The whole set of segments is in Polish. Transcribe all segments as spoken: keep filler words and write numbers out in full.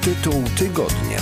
Tytuł tygodnia.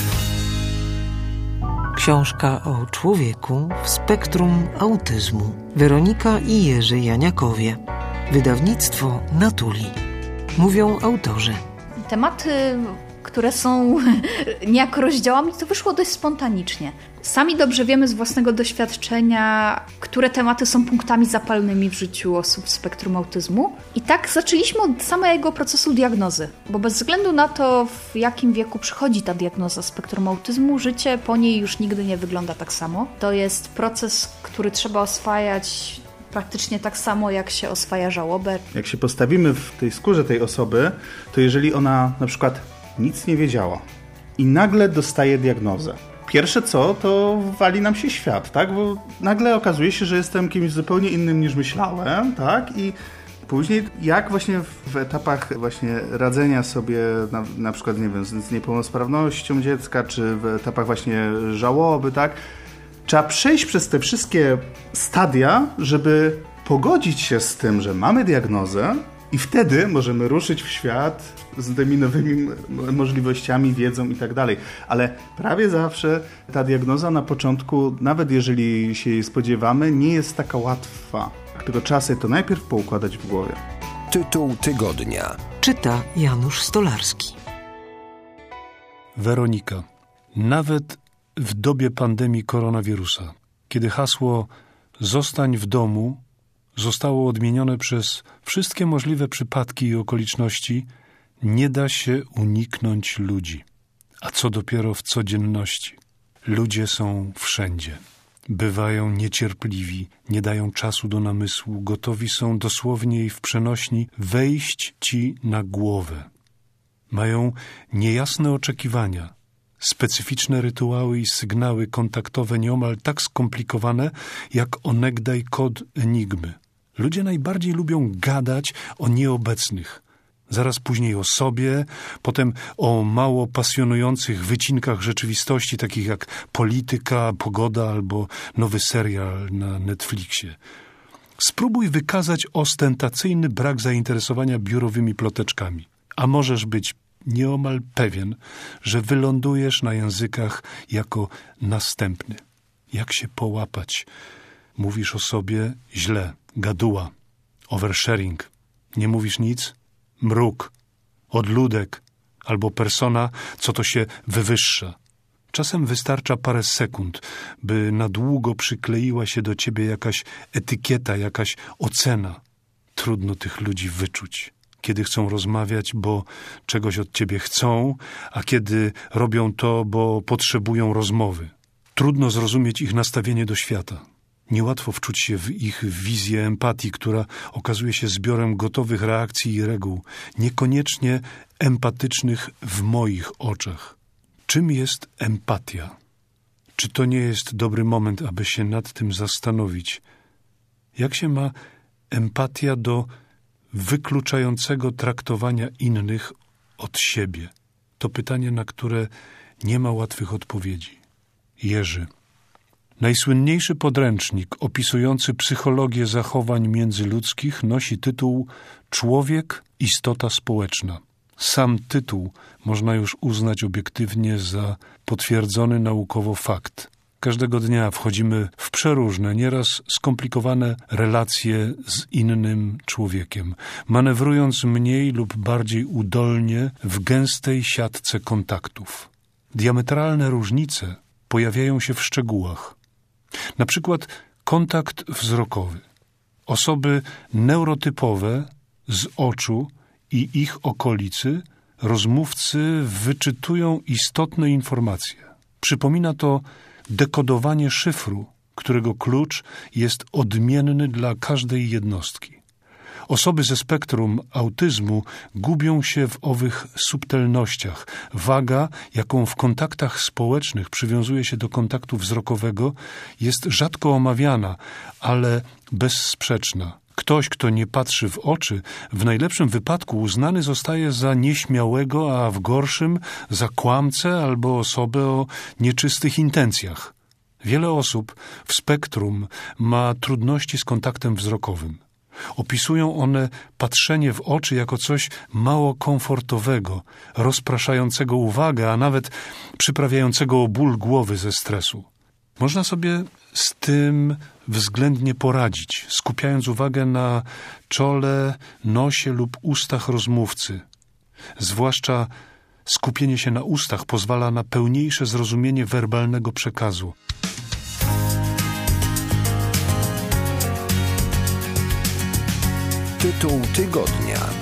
Książka o człowieku w spektrum autyzmu. Weronika i Jerzy Janiakowie. Wydawnictwo Natuli. Mówią autorzy. Tematy, które są niejako rozdziałami, to wyszło dość spontanicznie. Sami dobrze wiemy z własnego doświadczenia, które tematy są punktami zapalnymi w życiu osób w spektrum autyzmu. I tak zaczęliśmy od samego procesu diagnozy, bo bez względu na to, w jakim wieku przychodzi ta diagnoza spektrum autyzmu, życie po niej już nigdy nie wygląda tak samo. To jest proces, który trzeba oswajać praktycznie tak samo, jak się oswaja żałobę. Jak się postawimy w tej skórze tej osoby, to jeżeli ona na przykład nic nie wiedziała i nagle dostaje diagnozę, pierwsze co, to wali nam się świat, tak? Bo nagle okazuje się, że jestem kimś zupełnie innym niż myślałem, tak? I później jak właśnie w etapach właśnie radzenia sobie na, na przykład, nie wiem, z, z niepełnosprawnością dziecka, czy w etapach właśnie żałoby, tak? Trzeba przejść przez te wszystkie stadia, żeby pogodzić się z tym, że mamy diagnozę i wtedy możemy ruszyć w świat z tymi nowymi możliwościami, wiedzą i tak dalej. Ale prawie zawsze ta diagnoza na początku, nawet jeżeli się jej spodziewamy, nie jest taka łatwa. Tylko trzeba sobie to najpierw poukładać w głowie. Tytuł tygodnia. Czyta Janusz Stolarski. Weronika. Nawet w dobie pandemii koronawirusa, kiedy hasło „zostań w domu” zostało odmienione przez wszystkie możliwe przypadki i okoliczności, nie da się uniknąć ludzi. A co dopiero w codzienności. Ludzie są wszędzie. Bywają niecierpliwi, nie dają czasu do namysłu, gotowi są dosłownie i w przenośni wejść ci na głowę. Mają niejasne oczekiwania, specyficzne rytuały i sygnały kontaktowe nieomal tak skomplikowane, jak onegdaj kod enigmy. Ludzie najbardziej lubią gadać o nieobecnych. Zaraz później o sobie, potem o mało pasjonujących wycinkach rzeczywistości, takich jak polityka, pogoda albo nowy serial na Netflixie. Spróbuj wykazać ostentacyjny brak zainteresowania biurowymi ploteczkami. A możesz być nieomal pewien, że wylądujesz na językach jako następny. Jak się połapać? Mówisz o sobie źle, gaduła, oversharing. Nie mówisz nic? Mruk, odludek albo persona, co to się wywyższa. Czasem wystarcza parę sekund, by na długo przykleiła się do ciebie jakaś etykieta, jakaś ocena. Trudno tych ludzi wyczuć. Kiedy chcą rozmawiać, bo czegoś od ciebie chcą, a kiedy robią to, bo potrzebują rozmowy. Trudno zrozumieć ich nastawienie do świata. Niełatwo wczuć się w ich wizję empatii, która okazuje się zbiorem gotowych reakcji i reguł, niekoniecznie empatycznych w moich oczach. Czym jest empatia? Czy to nie jest dobry moment, aby się nad tym zastanowić? Jak się ma empatia do wykluczającego traktowania innych od siebie? To pytanie, na które nie ma łatwych odpowiedzi. Jerzy. Najsłynniejszy podręcznik opisujący psychologię zachowań międzyludzkich nosi tytuł „Człowiek – istota społeczna”. Sam tytuł można już uznać obiektywnie za potwierdzony naukowo fakt. Każdego dnia wchodzimy w przeróżne, nieraz skomplikowane relacje z innym człowiekiem, manewrując mniej lub bardziej udolnie w gęstej siatce kontaktów. Diametralne różnice pojawiają się w szczegółach. Na przykład kontakt wzrokowy. Osoby neurotypowe z oczu i ich okolicy rozmówcy wyczytują istotne informacje. Przypomina to dekodowanie szyfru, którego klucz jest odmienny dla każdej jednostki. Osoby ze spektrum autyzmu gubią się w owych subtelnościach. Waga, jaką w kontaktach społecznych przywiązuje się do kontaktu wzrokowego, jest rzadko omawiana, ale bezsprzeczna. Ktoś, kto nie patrzy w oczy, w najlepszym wypadku uznany zostaje za nieśmiałego, a w gorszym za kłamcę albo osobę o nieczystych intencjach. Wiele osób w spektrum ma trudności z kontaktem wzrokowym. Opisują one patrzenie w oczy jako coś mało komfortowego, rozpraszającego uwagę, a nawet przyprawiającego o ból głowy ze stresu. Można sobie z tym względnie poradzić, skupiając uwagę na czole, nosie lub ustach rozmówcy. Zwłaszcza skupienie się na ustach pozwala na pełniejsze zrozumienie werbalnego przekazu. Tytuł tygodnia.